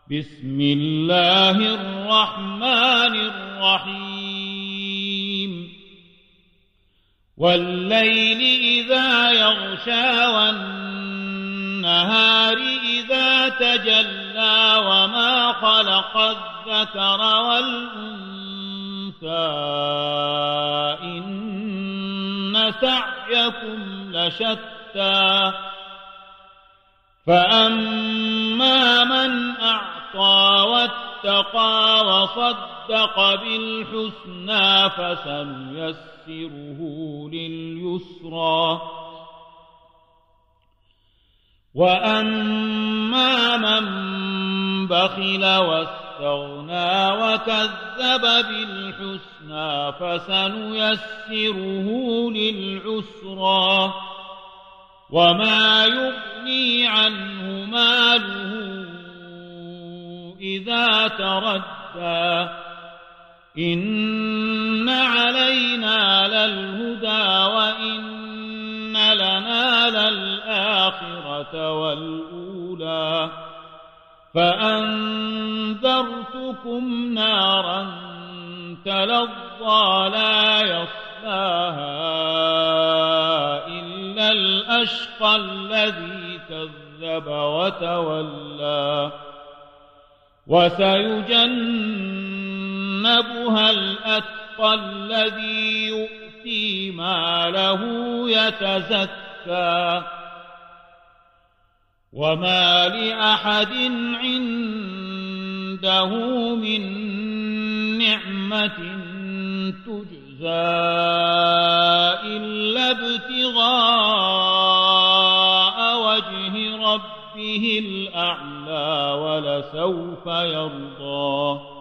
بسم الله الرحمن الرحيم والليل إذا يغشى والنهار إذا تجلى وما خلق الذكر والأنثى إن سعيكم لشتى فأما من أعطى واتقى وصدق بالحسنى فسنيسره لليسرى وأما من بخل واستغنى وكذب بالحسنى فسنيسره للعسرى وما يغني عنه ماله إذا تردى إن علينا للهدى وإن لنا للآخرة والأولى فأنذرتكم نارا تلظى لا يصلاها إلا الأشقى الذي كذب وتولى وسيجنبها الأتقى الذي يؤتي ماله يتزكى وما لأحد عنده من نعمة تجزى إلا ابتغاء وجه ربه الأعلى ولسوف يرضى